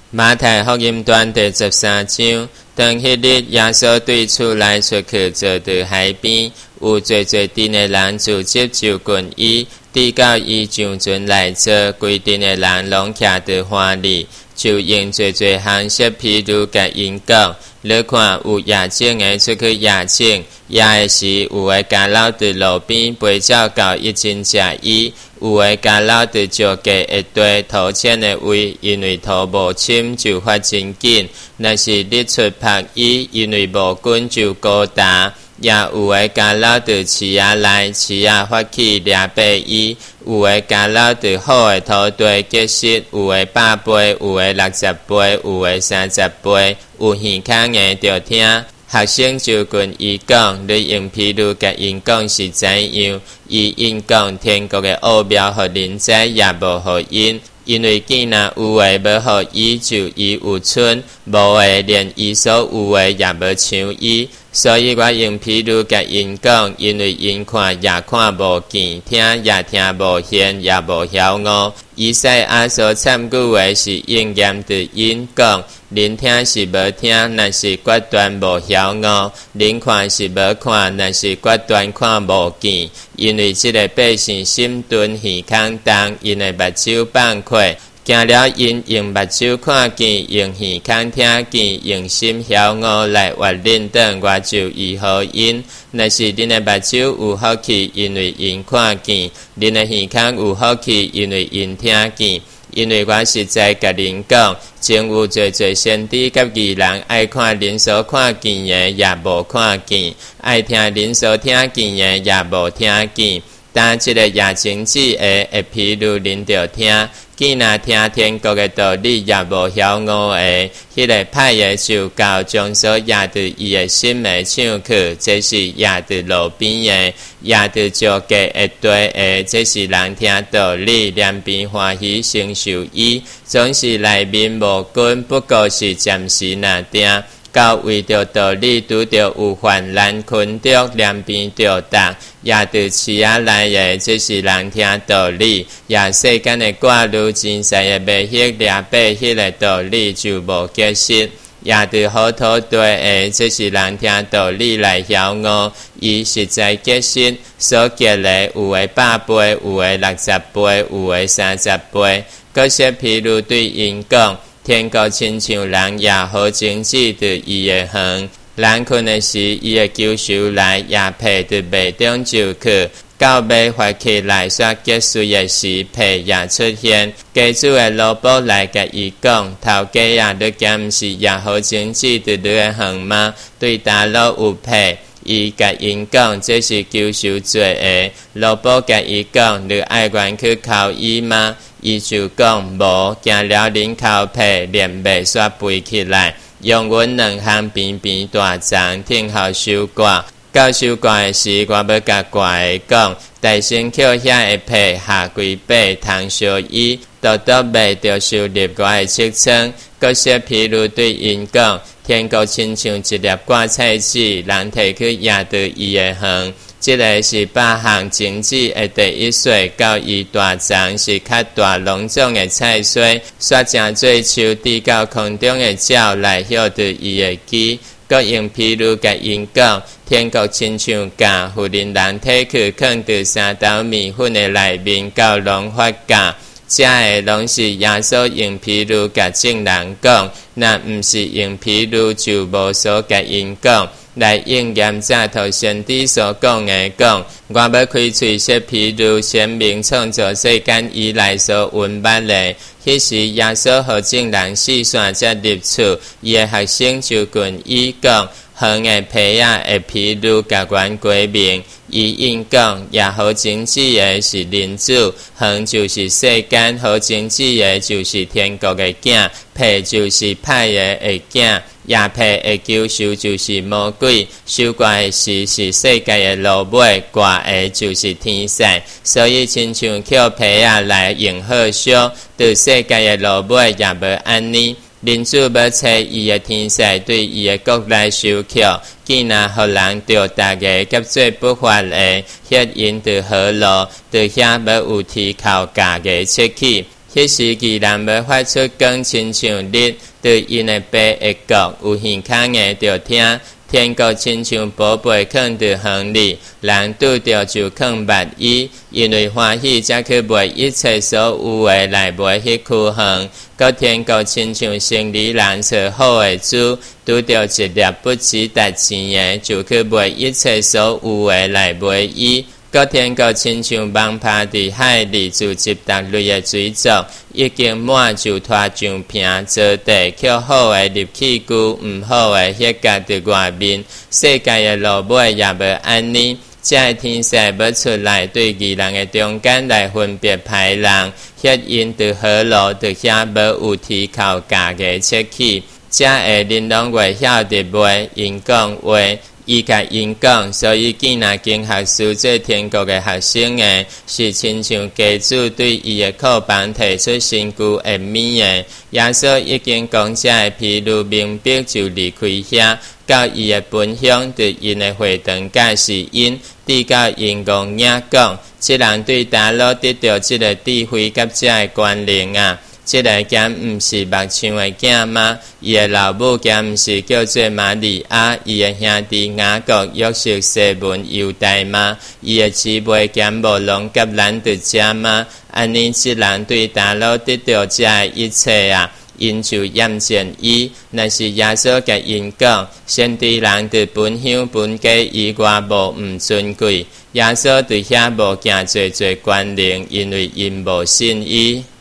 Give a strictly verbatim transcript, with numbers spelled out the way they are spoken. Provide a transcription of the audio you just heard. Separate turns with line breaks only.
马太福音段第十三章，当迄日，耶稣对厝内出去，坐伫海边，有侪侪阵的人聚集就近伊，直到伊上船来坐，规阵的人拢徛伫欢里，就用侪侪项说譬如甲因讲。你看有夜景的出去夜景，夜的时有的家老伫路边陪鸟到一真食伊，有的家老伫石架一堆土浅的位，因为土无深就发真紧。若是日出晒伊，因为无菌就高大。也有的家老伫饲仔内，饲仔发起掠爬伊；有的家老伫好的土地结实，有的百倍，有的六十倍，有的三十倍。有耳孔的就听。学生就跟伊讲，你用譬如甲因讲是怎样？伊因讲天国的奥妙，互人知也无互因。因为既然有诶无互伊，就伊有剩；无诶连伊所有诶也无像伊。所以我用譬如甲因讲，因为因看也看无见，听也听无见，也无晓悟。以赛亚所参句诶是应验伫因讲，恁听是无听，若是决断无晓悟；恁看是无看，若是决断看无见。因为即个百姓心钝耳孔重，因诶目睭放开。行了因用目睭看见，用耳孔听见，用心晓悟来活恁等，我就医好因。若是恁的目睭有福气，因为因看见；恁的耳孔有福气，因为因听见。因为我实在甲恁讲，前有侪侪先知甲义人爱看恁所看见的，也无看见；爱听恁所听见的，也无听见。但即个夜情子的会譬如恁着听，既然听天国的道理也无晓悟的，迄个歹的就到将所压伫伊的心的抢去，这是压伫路边的，压伫石架一堆的，这是人听道理，两边欢喜承受伊，总是内面无根，不过是暂时那定。到为着道理拄着有患难困着，两边着达，也伫饲仔内的，这是人听道理。也世间的寡女真实的袂晓掠爬迄个道理，就无结实。也伫好土地的，这是人听道理来晓悟，伊实在结实，所结的有的百倍，有的六十倍，有的三十倍。搁说譬如对因讲。天国亲像人夜好情子伫伊的园，人困的时，伊的救赎来夜被伫麦中就去，到麦发起来煞结束的时，被也出现。家主的老婆来甲伊讲，头家啊，你敢毋是夜好情子伫你的园吗？对大佬有被。伊甲因讲，这是救赎罪的。老婆甲伊讲，你爱愿去靠伊吗？伊就讲无，行了恁靠背，连袂煞背起来，用阮两项边边大杖，听候收割。到收割的时，我要甲挂的讲，大身捡遐的被下规背，通烧伊，独独袂着收入我的七仓。搁说譬如对因讲，天国亲像一粒挂菜子，人摕去压伫伊的园。即个是百项种子的第一岁，到伊大长是较大隆重的菜穗，煞正做树滴到空中的鸟来晓得伊的枝。搁用譬如甲因讲，天国亲像架，妇人人体去放伫三斗米粉的内面，到拢发架。这个拢是耶稣用譬如甲众人讲，若毋是用譬如，就无所甲因讲。来应验早头先知所讲的讲，我要开嘴说譬如，生命创造世间以来所温捌的。迄时耶稣互众人四散才入厝，伊的学生就跟伊讲，园的皮仔会譬如甲阮归明。伊应讲，也好情子的是人子，园就是世间，好情子的就是天国的囝，皮就是歹的的囝。叶皮的救赎就是魔鬼，收割的时是世界的落尾，挂的就是天使。所以亲像捡皮仔来用好烧，对世界的落尾也无安尼。人主要找伊的天使，对伊的国来收捡，既然互人着大家结做不法的，迄因着好路，着遐要有天靠家的出去。迄迄时伊人要发出光，亲像日，对因的白的国有耳孔的着听。天国亲像宝贝藏伫园里，人拄着就藏捌伊，因为欢喜才去卖一切所有的来买迄区项。搁天国亲像生理人找好的主，拄着一粒不值值钱的，就去卖一切所有的来买伊。搁天国亲像网拍伫海里自集达类的水族，已经满就拖上瓶做地，捡好的入去句，毋好的迄家伫外面。世界的路尾也无安尼，这天色要出来，对义人的中间来分别歹人，迄因伫好路伫遐无有提口家嘅切去，这下恁拢会晓得袂？因讲话。伊甲因讲，所以见若经学书做天国的学生的，是亲像家主对伊的库房提出身躯的米的。耶稣已经讲这的譬如明白，就离开遐，到伊的本乡，对因的会堂甲是因，直到因讲影讲，即人对大陆得到即个智慧甲这的关联啊。即个囝毋是目像的囝吗？伊的老母囝毋是叫做玛利亚，伊的兄弟雅各、约瑟、西门、犹大吗？伊的姊妹囝无拢甲咱伫遮吗？安尼，即人对大陆得到这一切啊，因就验证伊。若是耶稣甲因讲，先对人伫本乡本家以外无毋尊贵，耶稣对遐无行做做关联，因为因无信伊。